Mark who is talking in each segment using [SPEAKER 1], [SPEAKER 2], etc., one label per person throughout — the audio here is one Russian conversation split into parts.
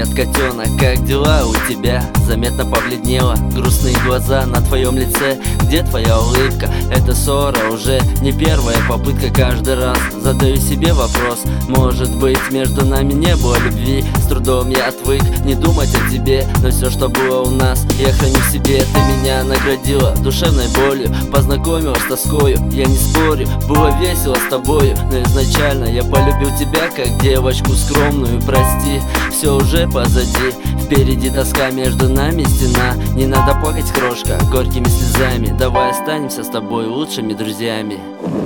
[SPEAKER 1] Привет, котенок, как дела у тебя? Заметно побледнела, грустные глаза на твоем лице. Где твоя улыбка? Это ссора уже не первая попытка. Каждый раз задаю себе вопрос: может быть, между нами не было любви? С трудом я отвык не думать о тебе, но все, что было у нас, я храню в себе. Ты меня наградила душевной болью, познакомила с тоскою. Я не спорю, было весело с тобою, но изначально я полюбил тебя как девочку скромную. Прости, все уже позади, впереди тоска, между нами стена. Не надо плакать, крошка, горькими слезами. Давай останемся с тобой лучшими друзьями.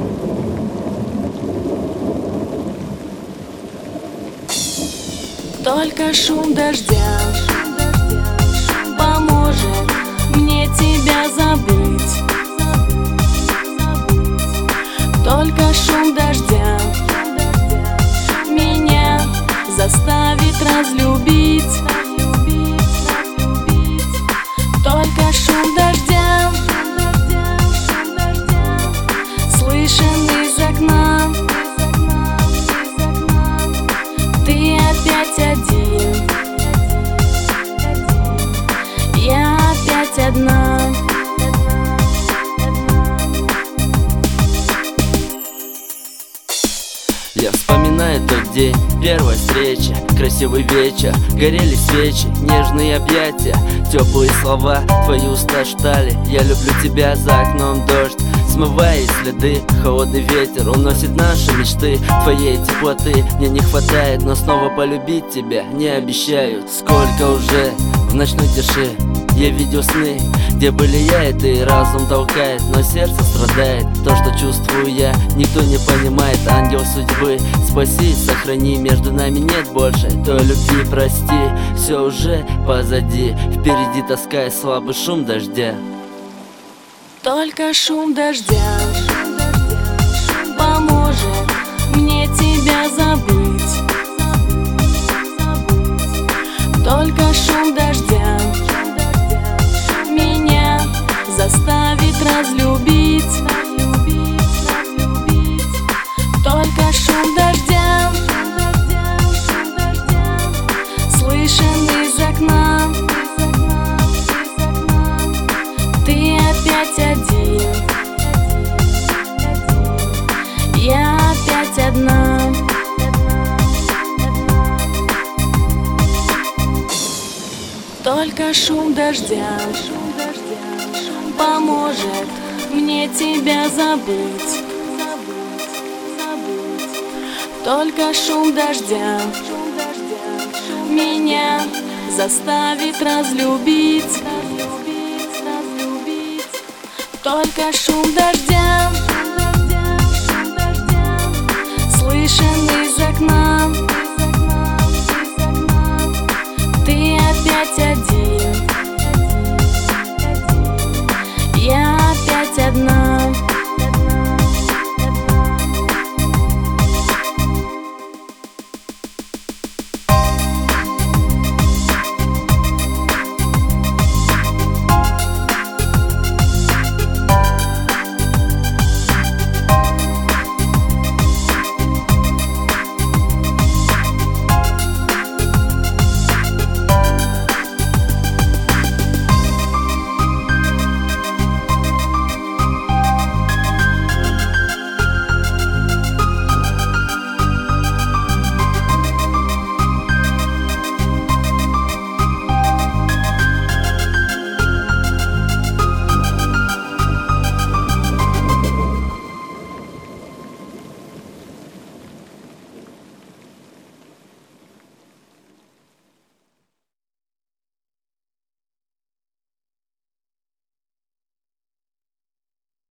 [SPEAKER 2] Только шум дождя поможет мне тебя забыть. Только шум дождя меня заставит разлюбить. Только шум дождя слышен из окна. Ты опять один, я опять одна.
[SPEAKER 1] Я вспоминаю тот день, первая встреча, красивый вечер, горели свечи, нежные объятия, теплые слова, твои уста шептали: я люблю тебя. За окном дождь, смывая следы, холодный ветер уносит наши мечты. Твоей теплоты мне не хватает, но снова полюбить тебя не обещаю. Сколько уже в ночной тиши я видел сны, где были я и ты. Разум толкает, но сердце страдает. То, что чувствую я, никто не понимает. Ангел судьбы, спаси, сохрани, между нами нет больше той любви. Прости, все уже позади, впереди тоска и слабый шум дождя.
[SPEAKER 2] Только шум дождя поможет мне тебя забыть. Только шум дождя меня заставит разлюбить. Только шум дождя слышен из окна. Ты опять один, я опять одна. Только шум дождя поможет мне тебя забыть. Только шум дождя меня заставит разлюбить. Только шум дождя слышен из окна. Ты опять